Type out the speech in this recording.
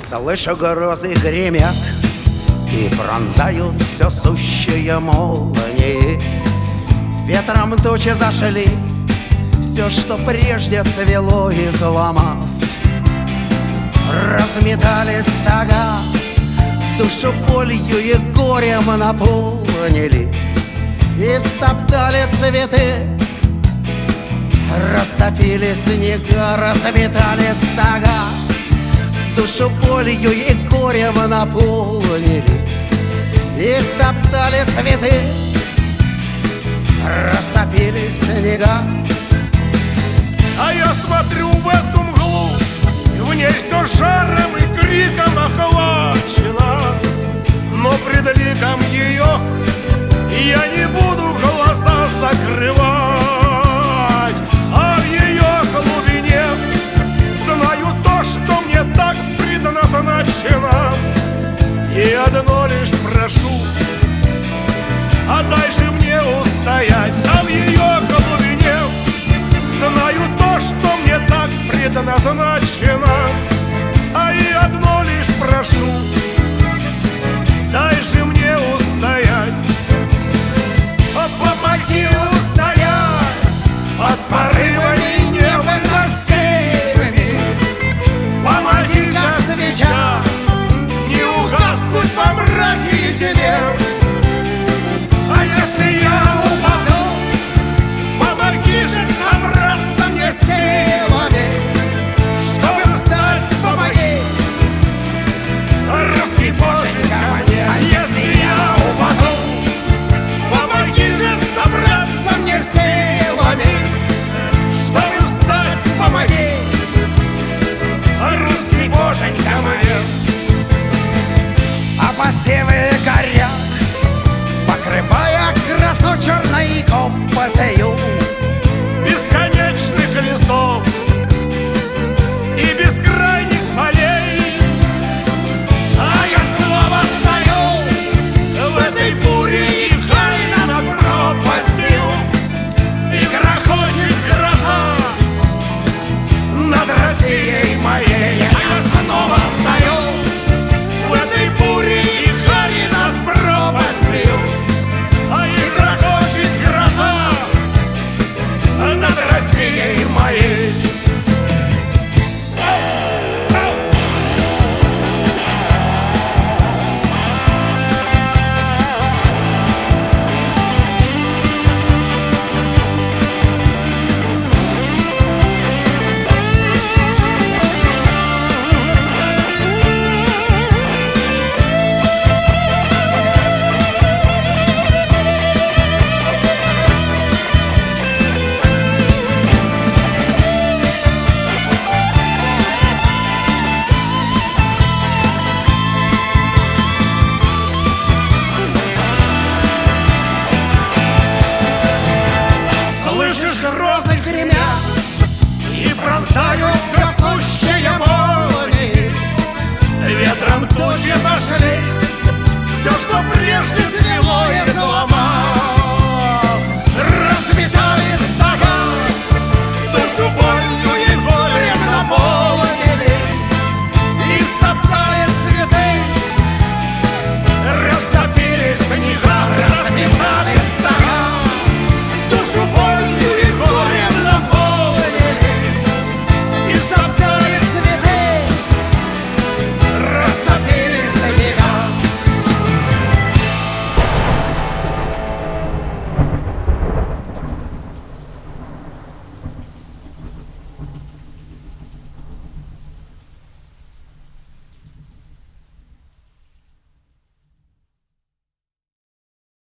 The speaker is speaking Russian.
Слышу, грозы гремят и пронзают все сущее молнии. Ветром тучи зашлись, все, что прежде цвело, изломав. Разметали стога, душу болью и горем наполнили, и стоптали цветы, растопили снега, разметали стога, душу болью и горем наполнили, и стоптали цветы, растопили снега. А я смотрю в эту мглу, и в ней все жаром и криком охвачено. Но пред ликом ее я не буду глаза закрывать, а в ее глубине знаю то, что мне так предназначено. И одно лишь прошу: отдай же мне устоять. А в ее глубине знаю то, что мне так предназначено. А и одно лишь прошу: дай же мне устоять. Помоги устоять под порывами невыносимыми. Помоги, как свеча, не угаснуть во мраке и тьме. А если я упаду, помоги же собраться мне силами, чтобы встать. Помоги, русский Боженька мне. А если я упаду, помоги же собраться мне силами, чтобы встать. Помоги, русский Боженька мне. А посевы горят, покрывая красу черной копотью Бесконечных лесов и бескрайних полей. А я снова стою в этой буре и харя над пропастью, и грохочет гроза над Россией моей. А я снова стою в этой буре и харе над пропастью, а и грохочет гроза над Россией моей.